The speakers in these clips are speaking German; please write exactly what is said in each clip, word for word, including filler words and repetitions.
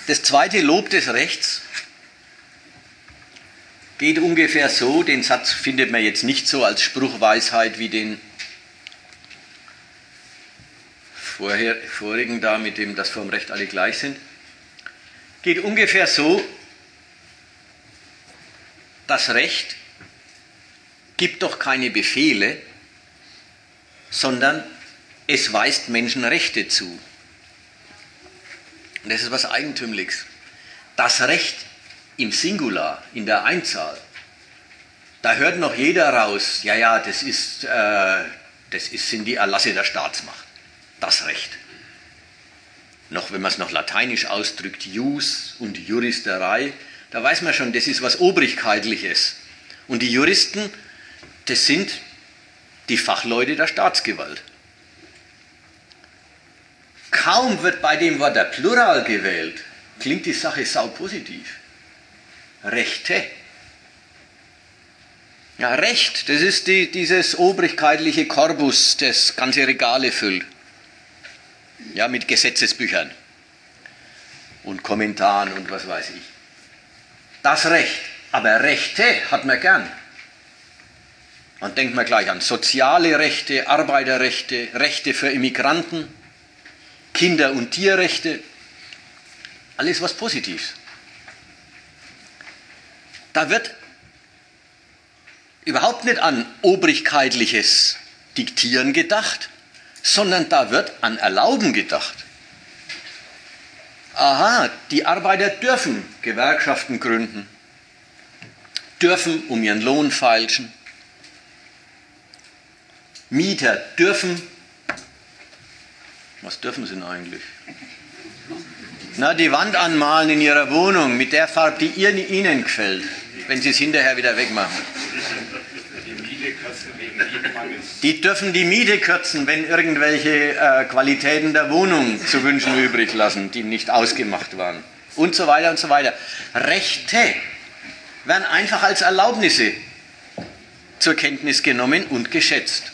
Das zweite Lob des Rechts geht ungefähr so, den Satz findet man jetzt nicht so als Spruchweisheit wie den vorher, vorigen da, mit dem, dass vor dem Recht alle gleich sind. Geht ungefähr so, das Recht gibt doch keine Befehle, sondern es weist Menschen Rechte zu. Und das ist was Eigentümliches. Das Recht im Singular, in der Einzahl, da hört noch jeder raus, ja, ja, das, ist, äh, das ist, sind die Erlasse der Staatsmacht. Das Recht. Noch, wenn man es noch lateinisch ausdrückt, Jus und Juristerei, da weiß man schon, das ist was Obrigkeitliches. Und die Juristen, das sind die Fachleute der Staatsgewalt. Kaum wird bei dem Wort der Plural gewählt, klingt die Sache saupositiv. Rechte. Ja, Recht, das ist die, dieses obrigkeitliche Korpus, das ganze Regale füllt. Ja, mit Gesetzesbüchern und Kommentaren und was weiß ich. Das Recht, aber Rechte hat man gern. Dann denkt man gleich an soziale Rechte, Arbeiterrechte, Rechte für Immigranten, Kinder- und Tierrechte, alles was Positives. Da wird überhaupt nicht an obrigkeitliches Diktieren gedacht, sondern da wird an Erlauben gedacht. Aha, die Arbeiter dürfen Gewerkschaften gründen, dürfen um ihren Lohn feilschen, Mieter dürfen, was dürfen sie denn eigentlich? Na, die Wand anmalen in ihrer Wohnung mit der Farbe, die ihr, ihnen gefällt, wenn sie es hinterher wieder wegmachen. Die dürfen die Miete kürzen, wenn irgendwelche äh, Qualitäten der Wohnung zu wünschen übrig lassen, die nicht ausgemacht waren. Und so weiter und so weiter. Rechte werden einfach als Erlaubnisse zur Kenntnis genommen und geschätzt.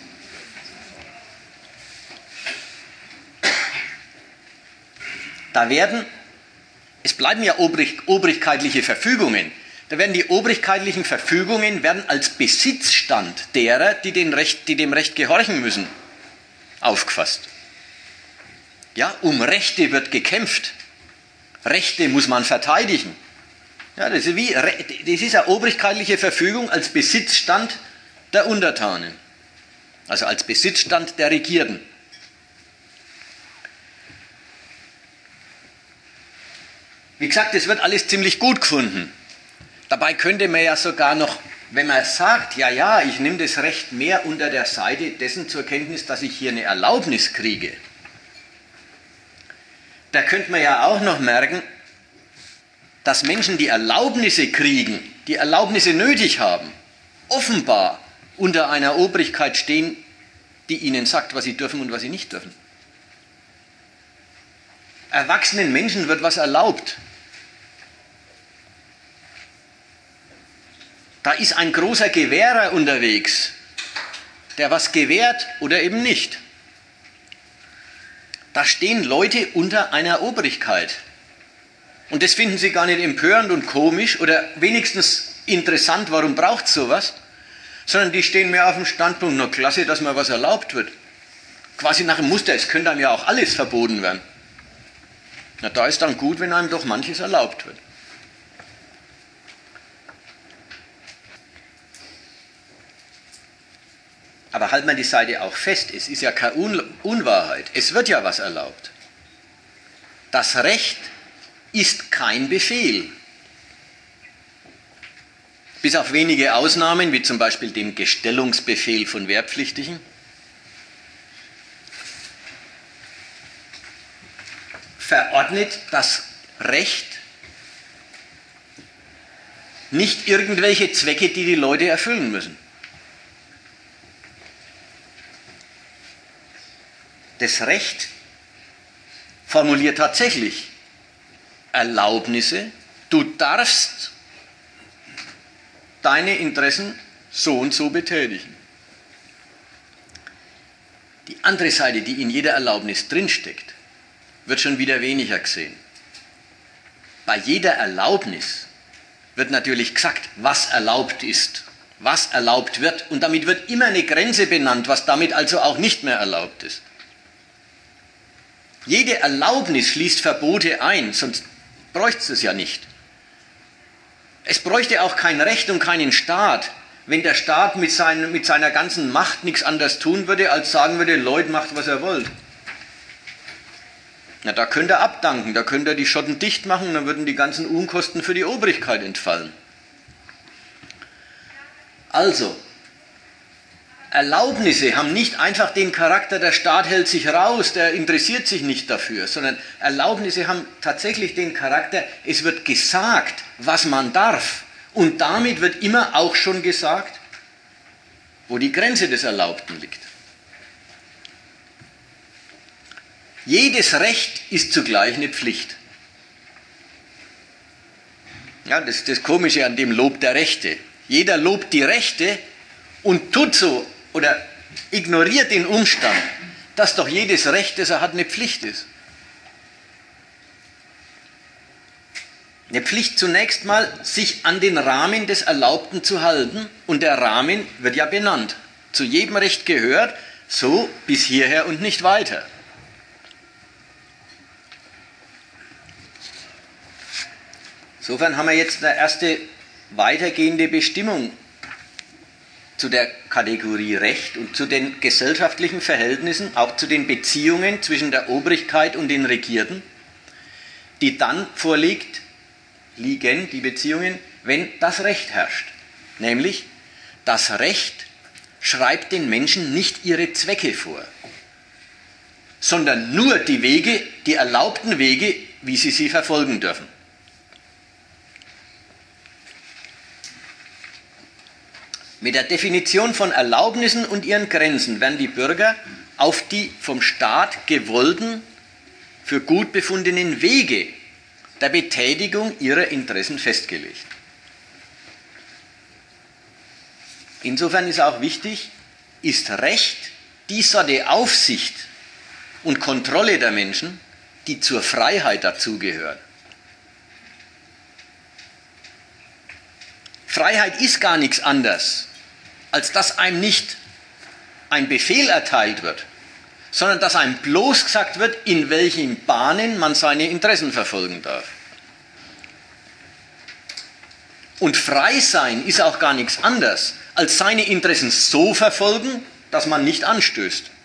Da werden, es bleiben ja obrig, obrigkeitliche Verfügungen, da werden die obrigkeitlichen Verfügungen werden als Besitzstand derer, die, den Recht, die dem Recht gehorchen müssen, aufgefasst. Ja, um Rechte wird gekämpft. Rechte muss man verteidigen. Ja, das ist, wie, das ist eine obrigkeitliche Verfügung als Besitzstand der Untertanen, also als Besitzstand der Regierten. Wie gesagt, das wird alles ziemlich gut gefunden. Dabei könnte man ja sogar noch, wenn man sagt, ja, ja, ich nehme das Recht mehr unter der Seite dessen zur Kenntnis, dass ich hier eine Erlaubnis kriege, da könnte man ja auch noch merken, dass Menschen, die Erlaubnisse kriegen, die Erlaubnisse nötig haben, offenbar unter einer Obrigkeit stehen, die ihnen sagt, was sie dürfen und was sie nicht dürfen. Erwachsenen Menschen wird was erlaubt. Da ist ein großer Gewährer unterwegs, der was gewährt oder eben nicht. Da stehen Leute unter einer Obrigkeit. Und das finden sie gar nicht empörend und komisch oder wenigstens interessant, warum braucht es sowas, sondern die stehen mehr auf dem Standpunkt, na klasse, dass mir was erlaubt wird. Quasi nach dem Muster, es könnte einem ja auch alles verboten werden. Na, da ist dann gut, wenn einem doch manches erlaubt wird. Aber halt man die Seite auch fest, es ist ja keine Un- Unwahrheit, es wird ja was erlaubt. Das Recht ist kein Befehl. Bis auf wenige Ausnahmen, wie zum Beispiel dem Gestellungsbefehl von Wehrpflichtigen. Verordnet das Recht nicht irgendwelche Zwecke, die die Leute erfüllen müssen. Das Recht formuliert tatsächlich Erlaubnisse, du darfst deine Interessen so und so betätigen. Die andere Seite, die in jeder Erlaubnis drinsteckt, wird schon wieder weniger gesehen. bei jeder Erlaubnis wird natürlich gesagt, was erlaubt ist, was erlaubt wird. Und damit wird immer eine Grenze benannt, was damit also auch nicht mehr erlaubt ist. Jede Erlaubnis schließt Verbote ein, sonst bräuchte es es ja nicht. Es bräuchte auch kein Recht und keinen Staat, wenn der Staat mit, seinen, mit seiner ganzen Macht nichts anderes tun würde, als sagen würde, Leute, macht, was ihr wollt. Na, da könnt ihr abdanken, da könnt ihr die Schotten dicht machen, dann würden die ganzen Unkosten für die Obrigkeit entfallen. Also, Erlaubnisse haben nicht einfach den Charakter, der Staat hält sich raus, der interessiert sich nicht dafür, sondern Erlaubnisse haben tatsächlich den Charakter, es wird gesagt, was man darf. Und damit wird immer auch schon gesagt, wo die Grenze des Erlaubten liegt. Jedes Recht ist zugleich eine Pflicht. Ja, das ist das Komische an dem Lob der Rechte. Jeder lobt die Rechte und tut so oder ignoriert den Umstand, dass doch jedes Recht, das er hat, eine Pflicht ist. Eine Pflicht zunächst mal, sich an den Rahmen des Erlaubten zu halten, und der Rahmen wird ja benannt. Zu jedem Recht gehört, so bis hierher und nicht weiter. Insofern haben wir jetzt eine erste weitergehende Bestimmung zu der Kategorie Recht und zu den gesellschaftlichen Verhältnissen, auch zu den Beziehungen zwischen der Obrigkeit und den Regierten, die dann vorliegt, liegen die Beziehungen, wenn das Recht herrscht. Nämlich, das Recht schreibt den Menschen nicht ihre Zwecke vor, sondern nur die Wege, die erlaubten Wege, wie sie sie verfolgen dürfen. Mit der Definition von Erlaubnissen und ihren Grenzen werden die Bürger auf die vom Staat gewollten, für gut befundenen Wege der Betätigung ihrer Interessen festgelegt. Insofern ist auch wichtig, ist Recht die Sorte Aufsicht und Kontrolle der Menschen, die zur Freiheit dazugehört. Freiheit ist gar nichts anderes, als dass einem nicht ein Befehl erteilt wird, sondern dass einem bloß gesagt wird, in welchen Bahnen man seine Interessen verfolgen darf. Und frei sein ist auch gar nichts anderes, als seine Interessen so verfolgen, dass man nicht anstößt.